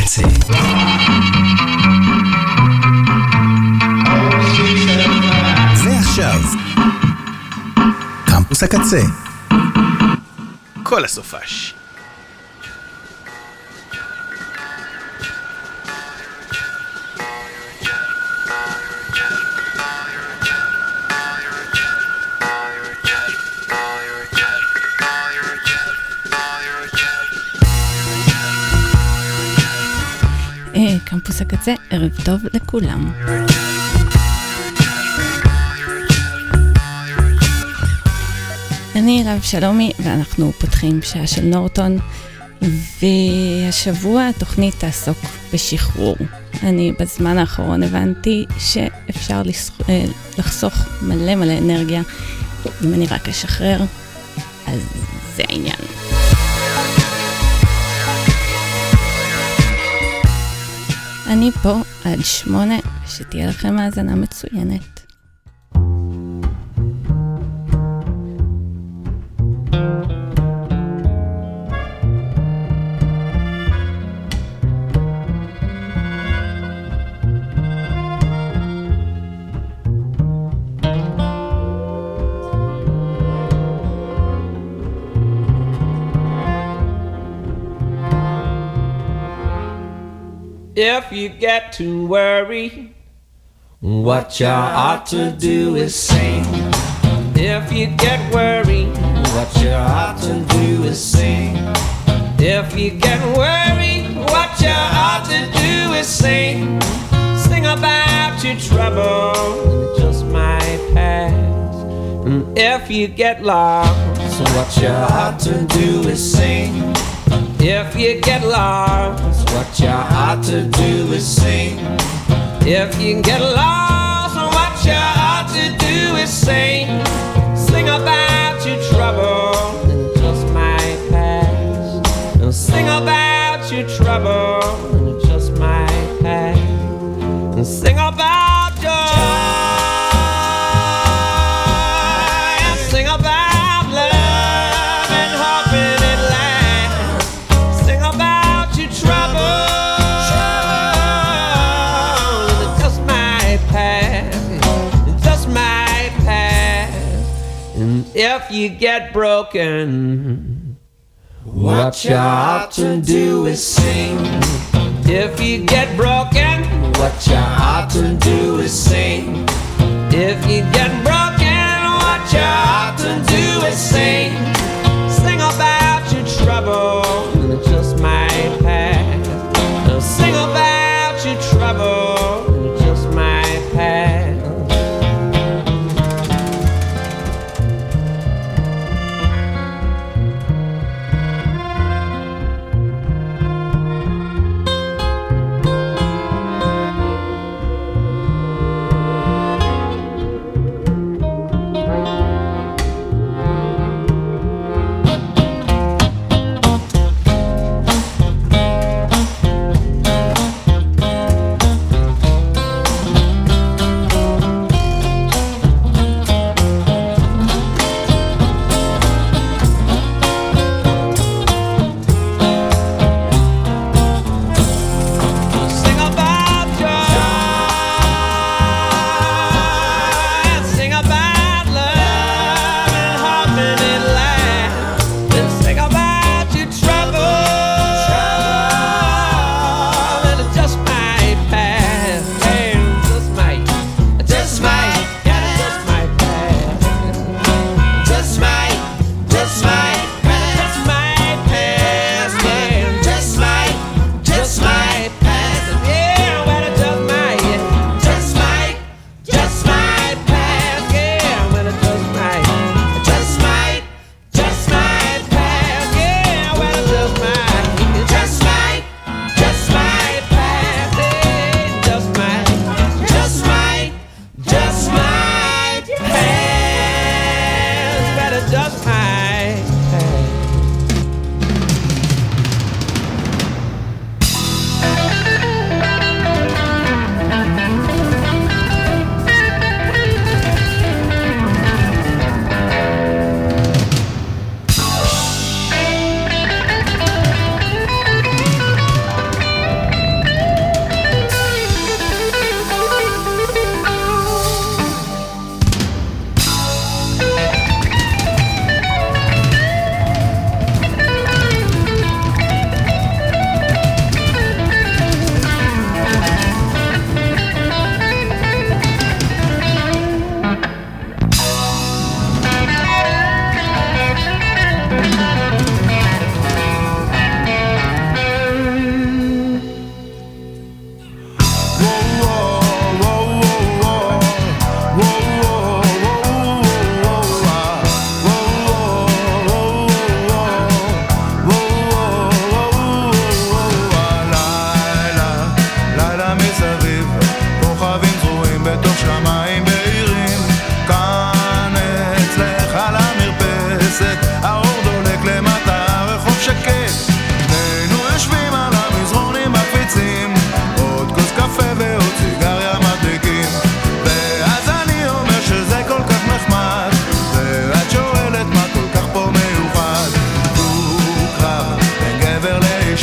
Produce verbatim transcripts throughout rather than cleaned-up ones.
הקצה. ועכשיו, קמפוס הקצה. כל הסופש. קמפוס הקצה, ערב טוב לכולם. אני רב שלומי ואנחנו פותחים שעה של נורטון, והשבוע התוכנית תעסוק בשחרור. אני בזמן האחרון הבנתי שאפשר לחסוך מלא מלא אנרגיה אם אני רק אשחרר, אז זה העניין. אני פה עד שמונה, שתהיה לכם האזנה מצוינת. If you get to worry, what you ought to do is sing. If you get worried, what you ought to do is sing. If you get worried, what you ought to do is sing. Sing about your trouble, it just might pass. And if you get lost, what you ought to do is sing. If you get lost, what you ought to do is sing. If you get lost, what you ought to do is sing. Sing about your trouble, and it just might pass. And sing about your trouble, and it just might pass. And sing about joy, and sing about love and hope in it lasts. Sing about your trouble, and it just might pass. It just might pass. And if you get broken, what you ought to do is sing. If you get broken, what you ought to do is sing. If you get broken, what you ought to do is sing. Sing about your trouble, and it just might pass. Now sing about your trouble, and it just might pass.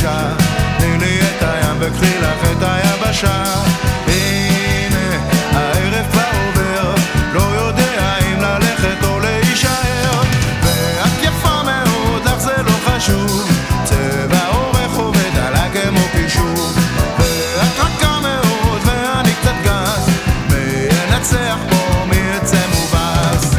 אישה, תני לי את הים וקחי לך את היבשה. הנה הערב כבר עובר, לא יודע אם ללכת או להישאר, ואת יפה מאוד, לך זה לא חשוב, צבע אורך עובד עליי כמו פישור, ואת רכה מאוד ואני קצת גס, מי ינצח פה מי יצא מובס.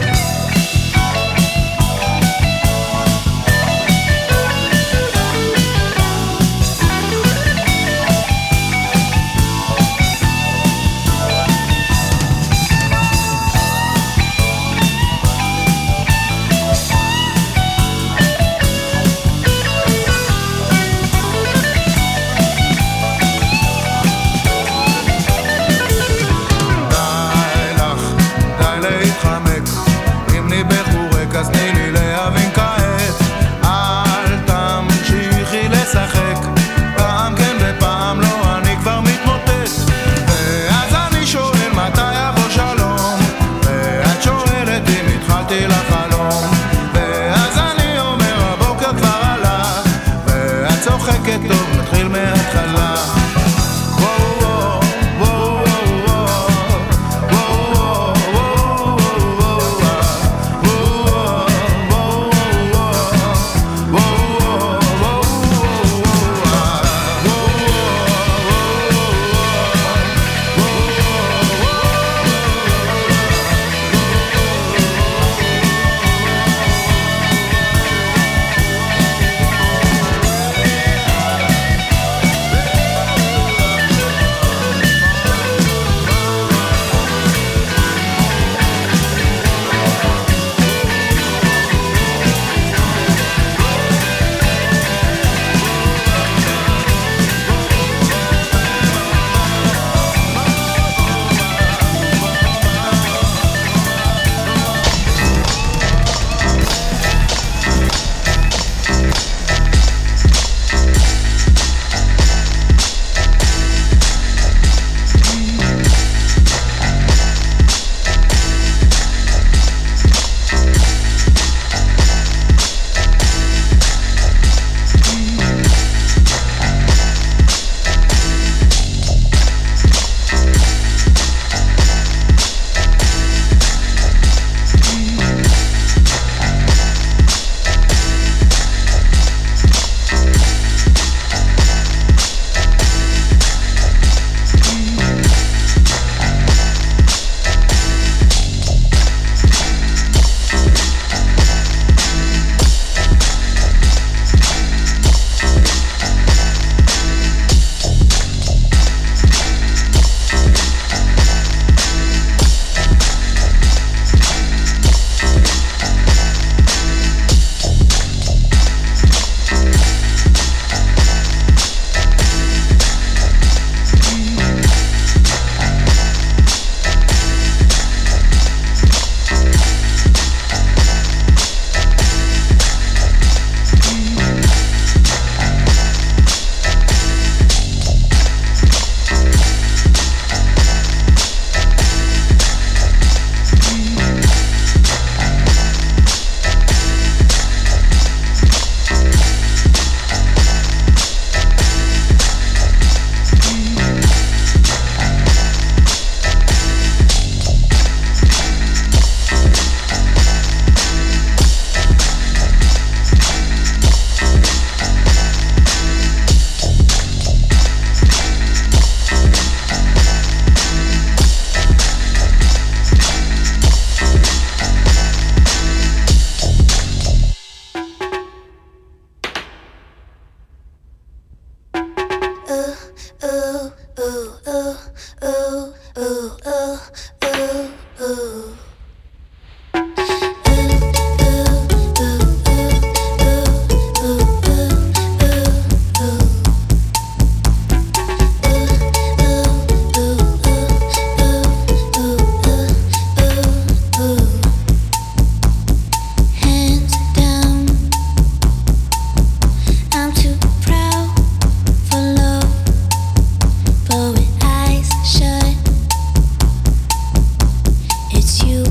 It's you.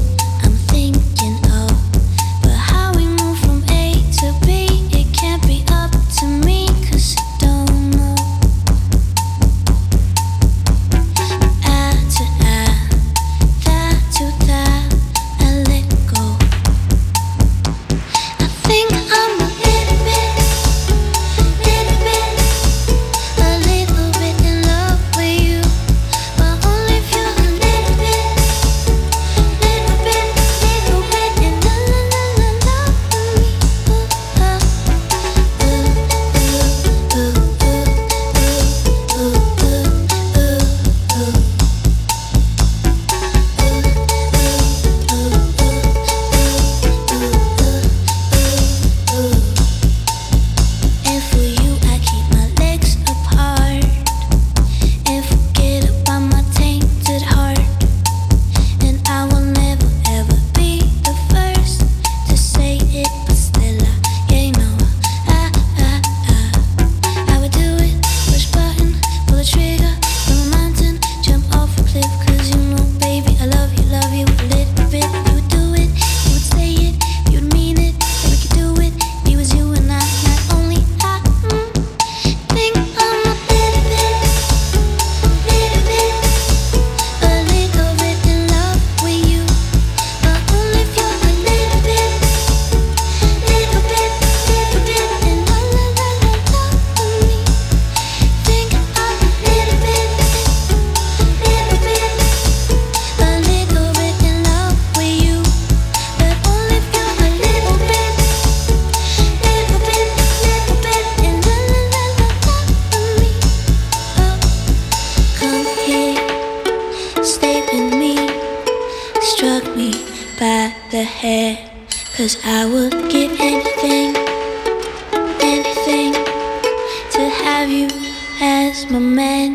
the hair, 'cause I would give anything, anything to have you as my man.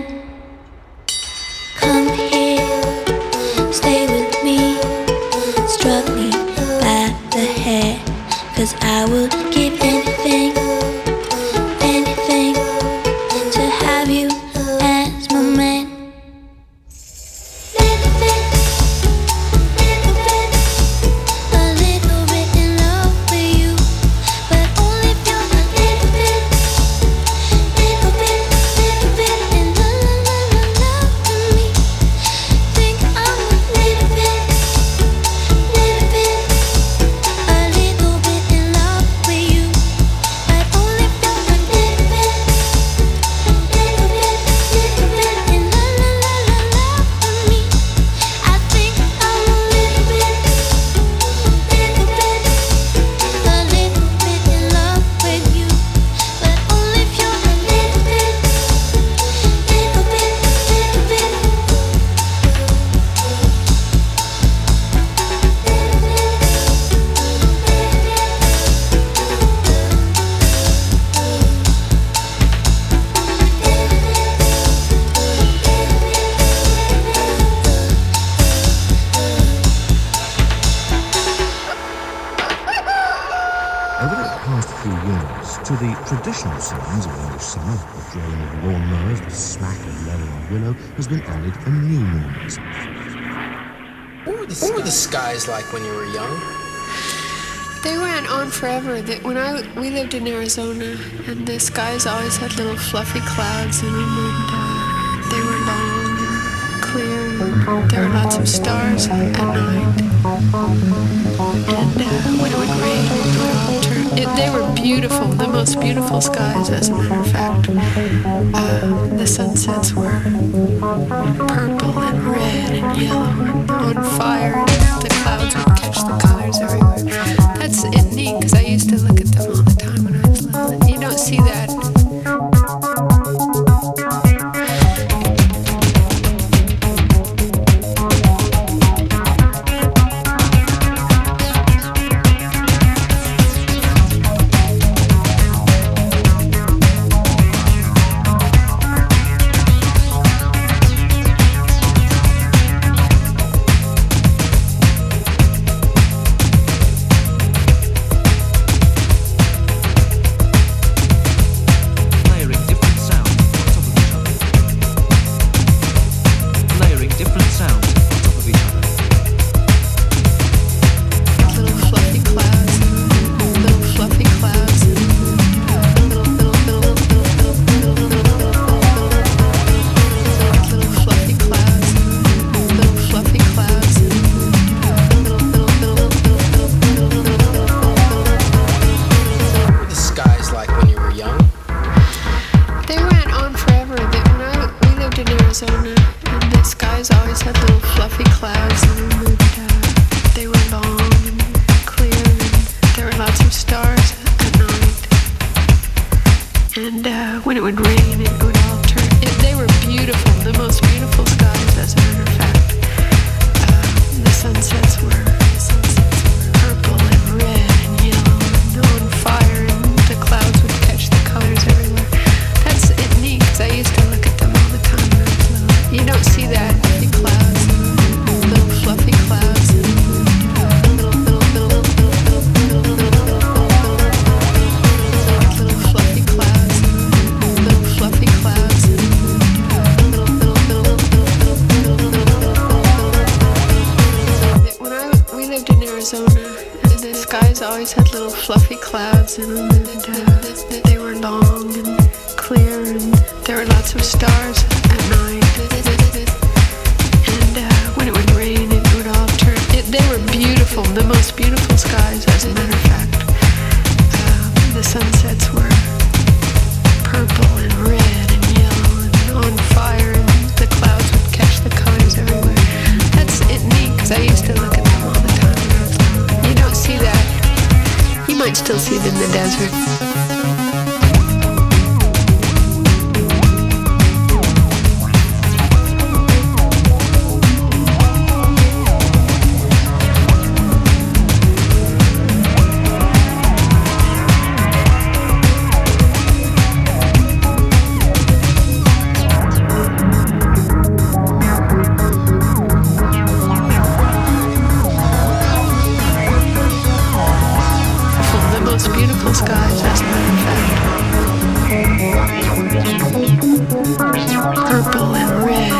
Come here, stay with me, stroke me by the hair, 'cause I would give anything, anything to have you as my man. Traditional sounds of English summer, the drone of lawnmowers, the smack of leather and willow, has been added a new noise. What were, the, what were the skies like when you were young? They went on forever. They, when I we lived in Arizona, and the skies always had little fluffy clouds in them, and uh, they were long and clear. And there were lots of stars at night. And uh, when it would rain, it would all turn. It, they were beautiful, the most beautiful skies, as a matter of fact. Uh, the sunsets were purple and red and yellow and on fire, and the clouds would catch the colors everywhere. That's it, neat, because I used to look at them all the time when I was little. You don't see that. Still see it in the desert. purple and red.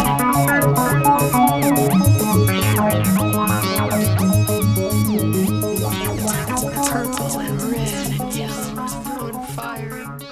Purple and red and yellow on fire.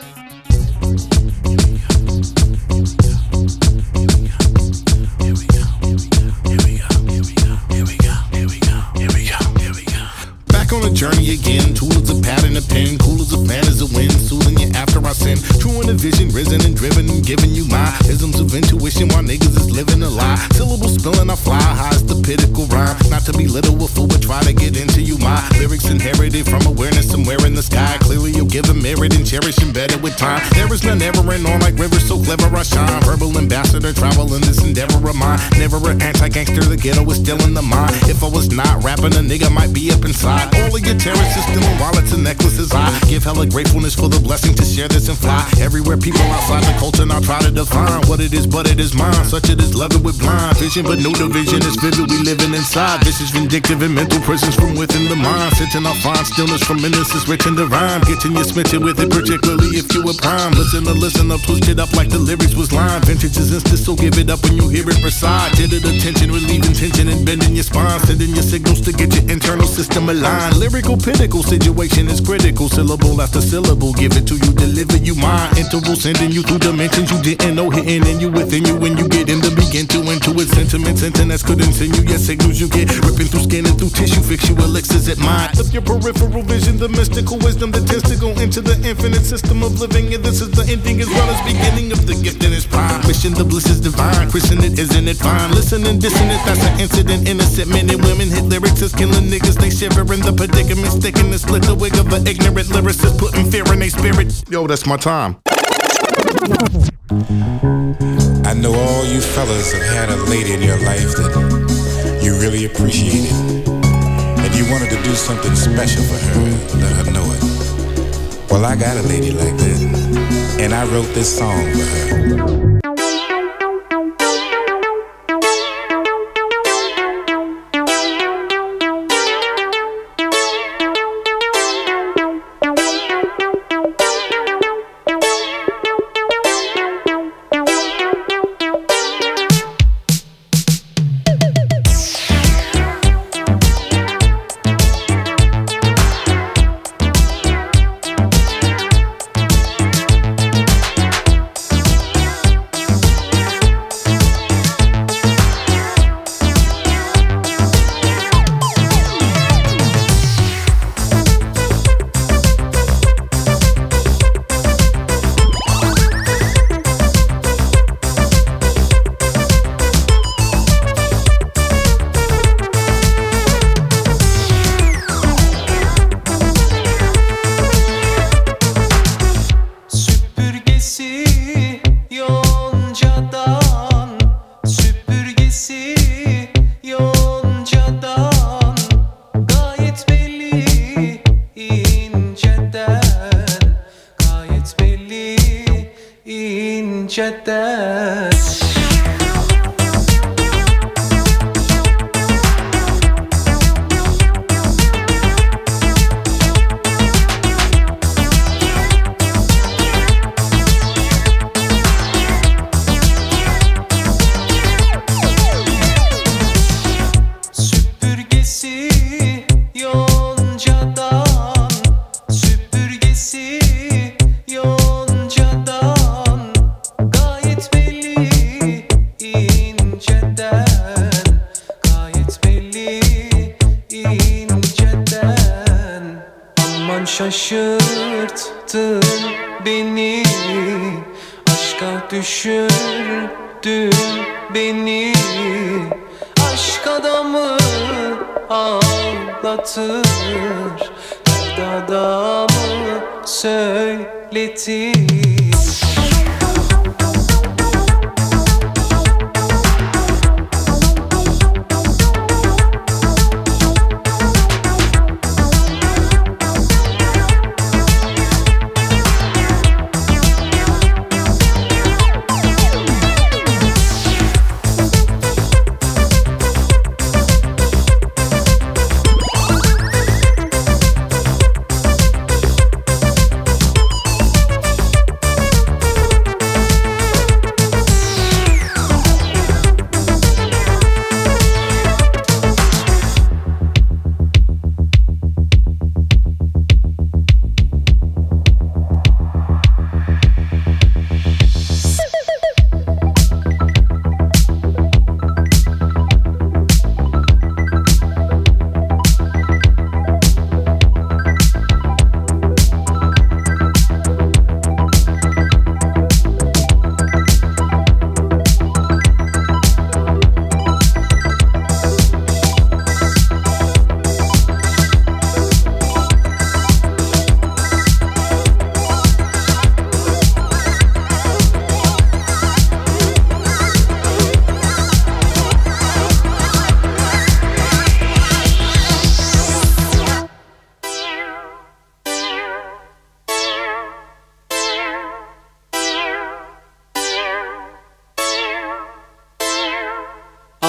On a journey again, tool is a pad and a pen, cool as a fan is a wind, soothing you after I sin. True in the vision, risen and driven and giving you my isms of intuition while niggas is living a lie. Syllables spilling, I fly high as the pinnacle rhyme. Not to be little a fool, but try to get into you. My lyrics inherited from awareness somewhere in the sky. Clearly you'll give them merit and cherish and better with time. There is none ever and on like rivers, so clever I shine. Verbal ambassador, travel in this endeavor of mine. Never an anti-gangster, the ghetto is still in the mind. If I was not rapping, a nigga might be up inside. All of your terrorists still in wallets and necklaces. I give hella gratefulness for the blessing to share this and fly everywhere. People outside the culture now try to define what it is, but it is mine. Such it is loving with blind vision, but no division is vivid. We living inside vicious, vindictive, and mental prisons from within the mind. Sitting on fine stillness from innocence, rich and divine. Getting you smitten with it, particularly if you were prime. Listen to listen up, twist it up like the lyrics was line. Vintage is instant, so give it up when you hear it recite. Did it attention, relieving tension and bending your spine. Sending your signals to get your internal system aligned. Lyrical pinnacle, situation is critical. Syllable after syllable, give it to you, deliver you mine. Interval sending you through dimensions you didn't know, hitting in you, within you. When you get in to begin to intuit sentiments, internets could continue your signals you get. Ripping through skin and through tissue, fix you elixirs at mind. Lift your peripheral vision, the mystical wisdom that tends to go into the infinite system of living. And this is the ending as well as beginning of the gift in its prime. Mission the bliss is divine, christen it, isn't it fine? Listen and dissonant, that's an incident. Innocent men and women hit lyrics as killing niggas. They shiver in the predicament, sticking the split the wig of an ignorant lyricist, putting fear in their spirit. Yo, that's my time. I know all you fellas have had a lady in your life that you really appreciated, and you wanted to do something special for her, let her know it. Well, I got a lady like that, and I wrote this song for her. Şaşırttın beni, aşka düşürdün beni. Aşk adamı ağlatır, dert adamı söyletir.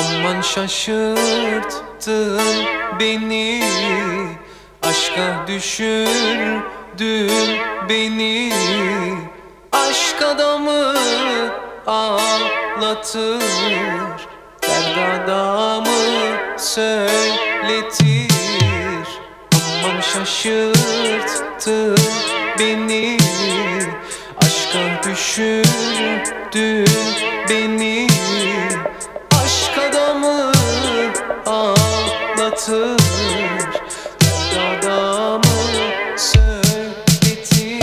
Aman şaşırttın beni, aşka düşürdün beni. Aşk adamı ağlatır, derd adamı söyletir. Aman şaşırttın beni, aşka düşürdün beni. Aşk adamı ağlatır, dert adamı söyletir.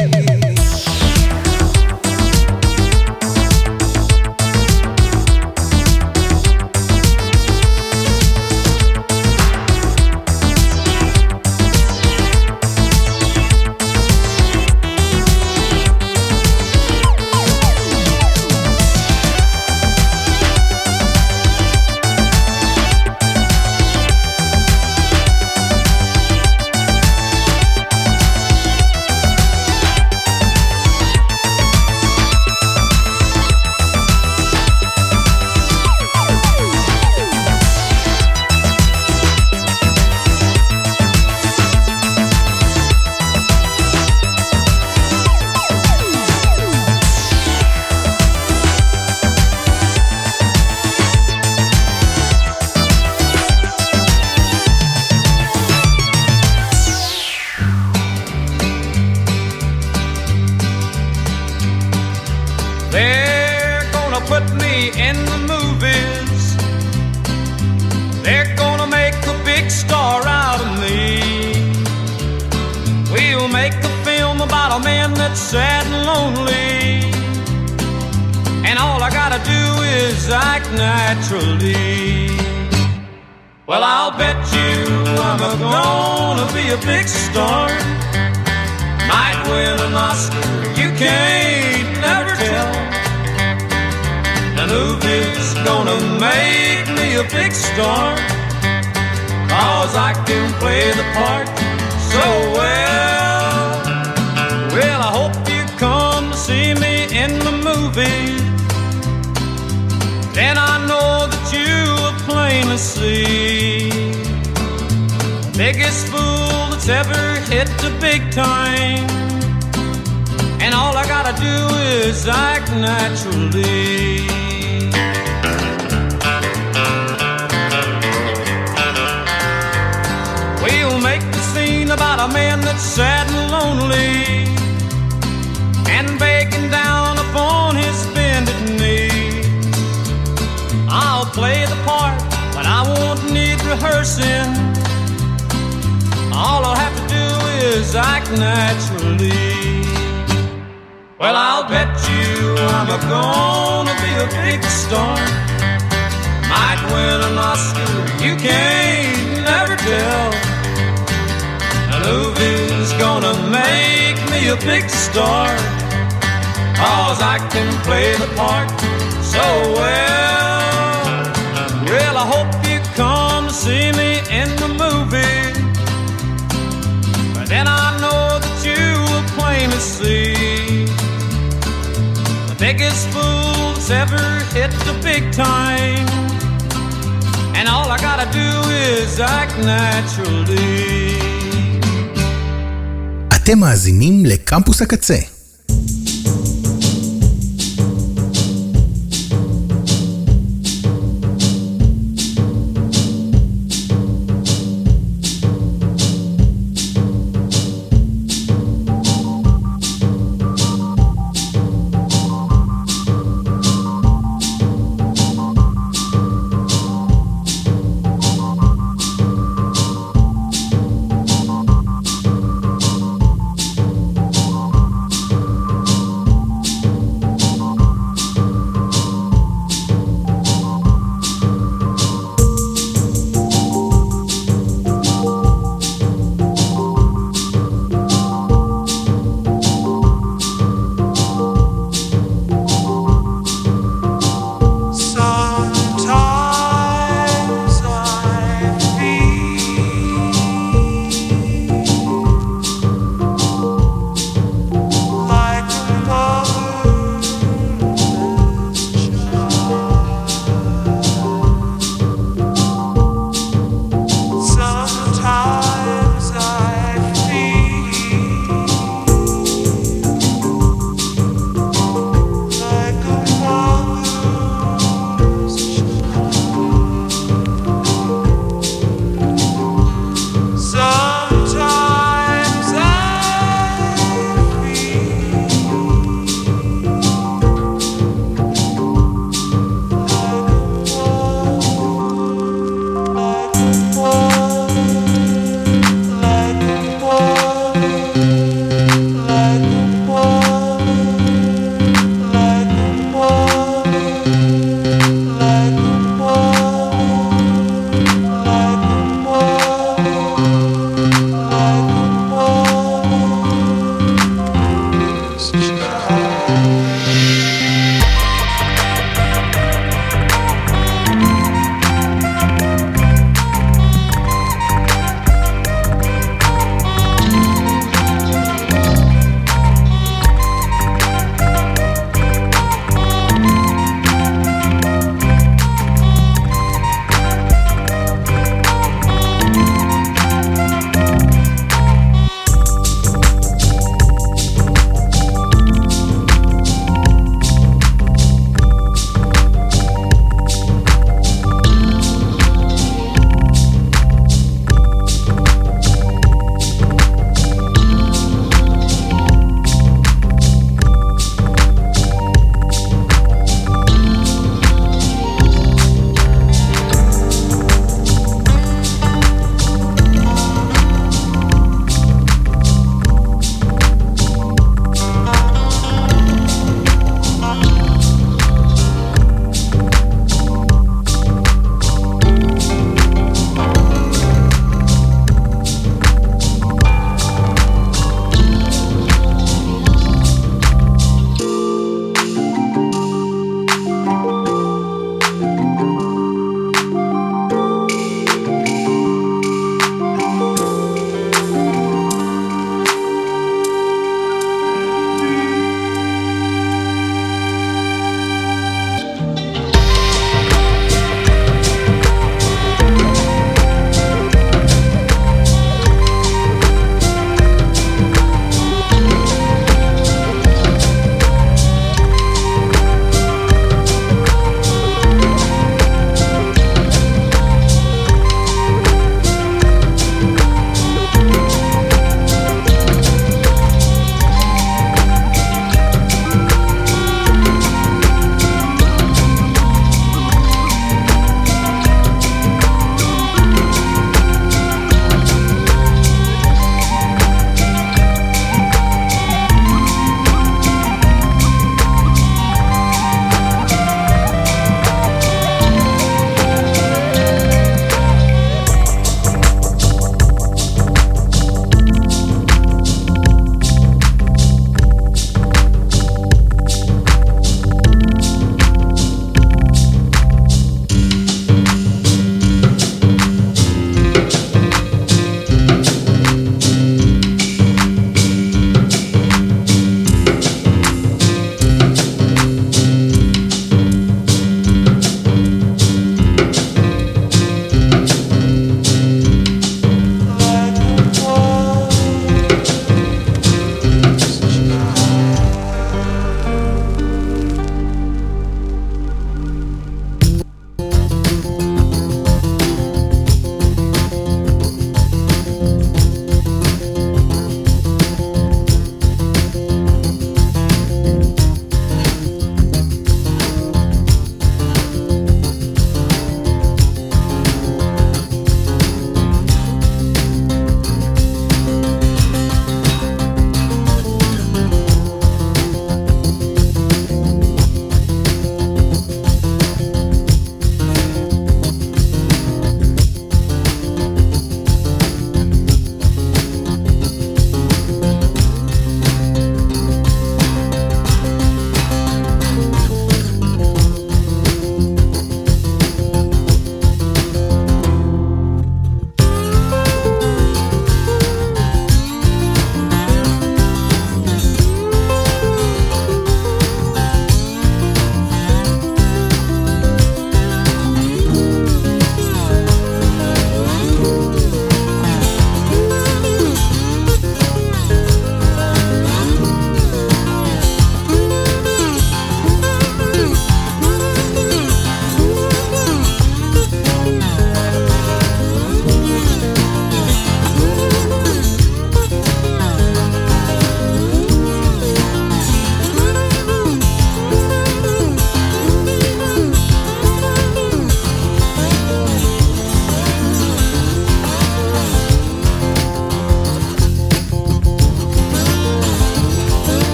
They're gonna put me in the movies. They're gonna make a big star out of me. We'll make a film about a man that's sad and lonely, and all I gotta do is act naturally. Well, I'll bet you I'm gonna be a big star, might win an Oscar, you can't never tell. The movie's gonna make me a big star, 'cause I can play the part so well. Well, I hope you come to see me in the movie, then I know that you will plainly see the biggest fool that's ever hit the big time, and all I gotta do is act naturally. We'll make the scene about a man that's sad and lonely, and begging down upon his bended knee. I'll play the part, but I won't need rehearsing. All I'll have to do is act naturally. Well, I'll bet you I'm gonna be a big star, might win an Oscar, you can't never tell. The movie's gonna make me a big star, 'cause I can play the part so well. Well, I hope you come to see me in the movie, but then I know that you will plainly see the biggest fool that's ever hit the big time, and all I gotta do is act naturally. אתם מאזינים לקמפוס הקצה.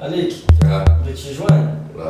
Alik, Ja. willst du Schwein? Ja,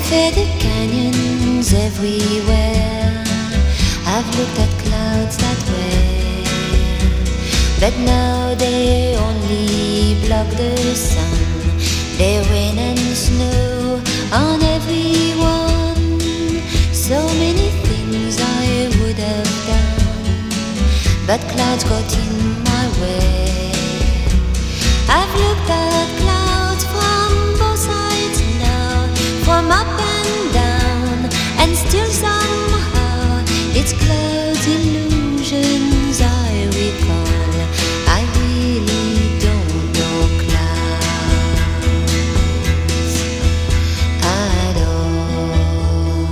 faded canyons everywhere. I've looked at clouds that way, but now they only block the sun. They rain and snow on everyone. So many things I would have done, but clouds got in my way. I've looked at clouds from both sides now, from up and down, and still somehow it's clouds, illusions I recall. I really don't know clouds at all.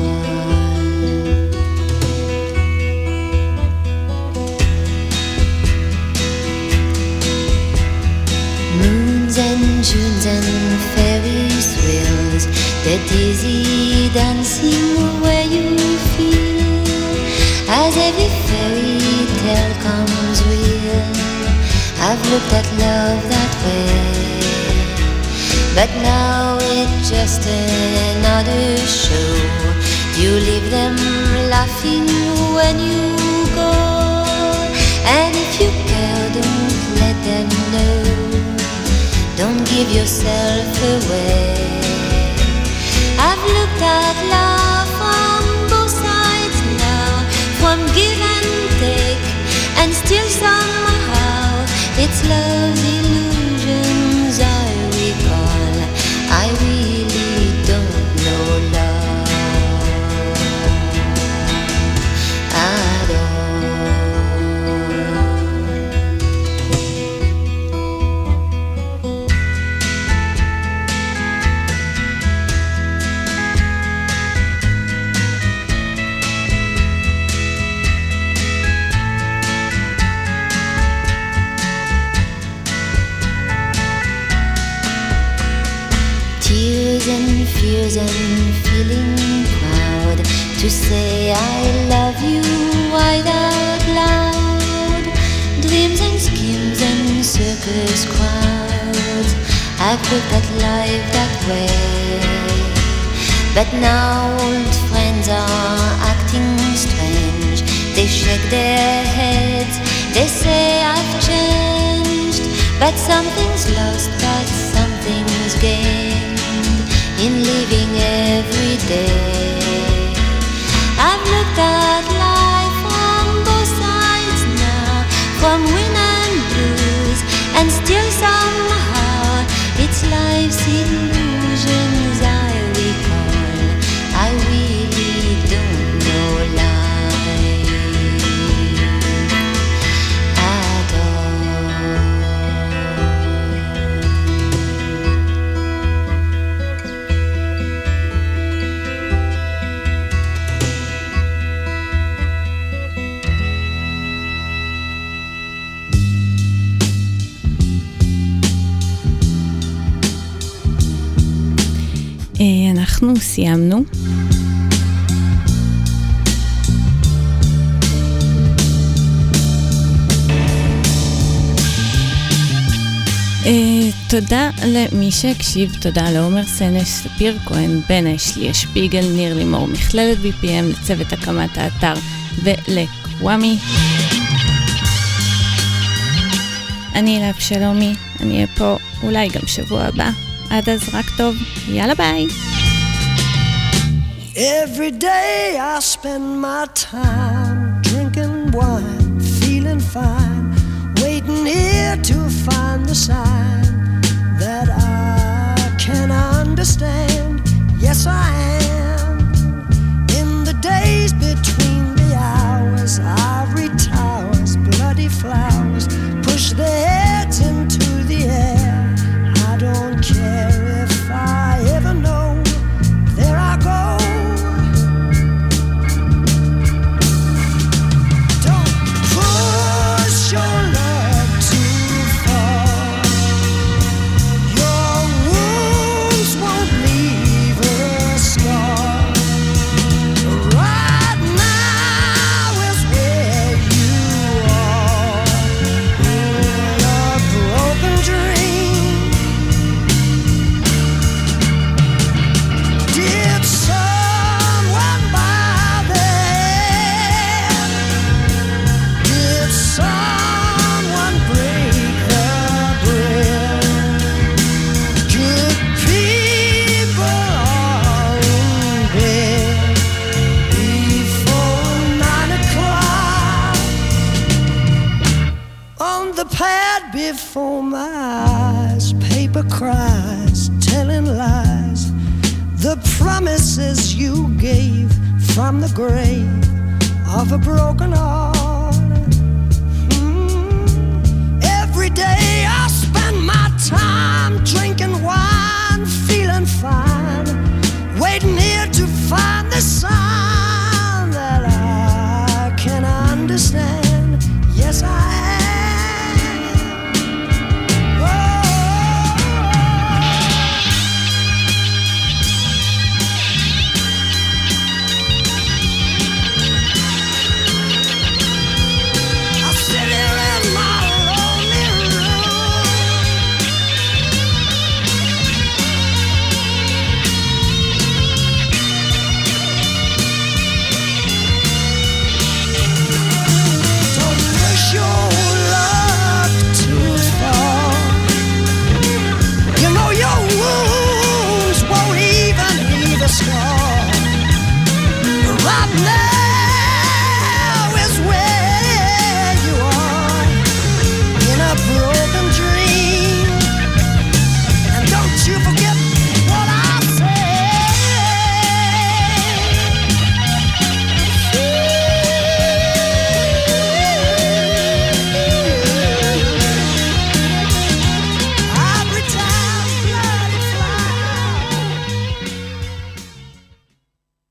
Moons and Junes and Ferris wheels, the dizzy dancing where you feel as every fairy tale comes real. I've looked at love that way, but now it's just another show. You leave them laughing when you go, and if you care, don't let them know. Don't give yourself away. I've looked at love from both sides now, from give and take, and still somehow it's love's illusions I recall. I really don't know love at all. And fears and feeling proud to say I love you wide out loud. Dreams and schemes and circus crowds, I've looked at life that way, but now old friends are acting strange. They shake their heads, they say I've changed, but something's lost, but something's gained in living every day. I've looked at life on both sides now, from win and lose, and still somehow it's life's illusions I recall. I really don't know life at all. אנחנו סיימנו. תודה למי שהקשיב, תודה לעומר סנש, ספיר כהן, בן אשלי, שפיגל, ניר לימור, מכללת בי פי אם, לצוות הקמת האתר ולקוואמי. אני אלעב שלומי, אני אהיה פה אולי גם שבוע הבא. עד אז רק טוב, יאללה ביי. Every day I spend my time drinking wine, feeling fine, waiting here to find the sign that I can understand. Yes, I am. In the days between the hours, ivory towers, bloody flowers push their heads into the air. I don't care if I ever know. There I go. Don't push your love too far. Your wounds won't leave a scar. promises you gave from the grave of a broken heart. Mm. Every day I spend my time drinking wine, feeling fine.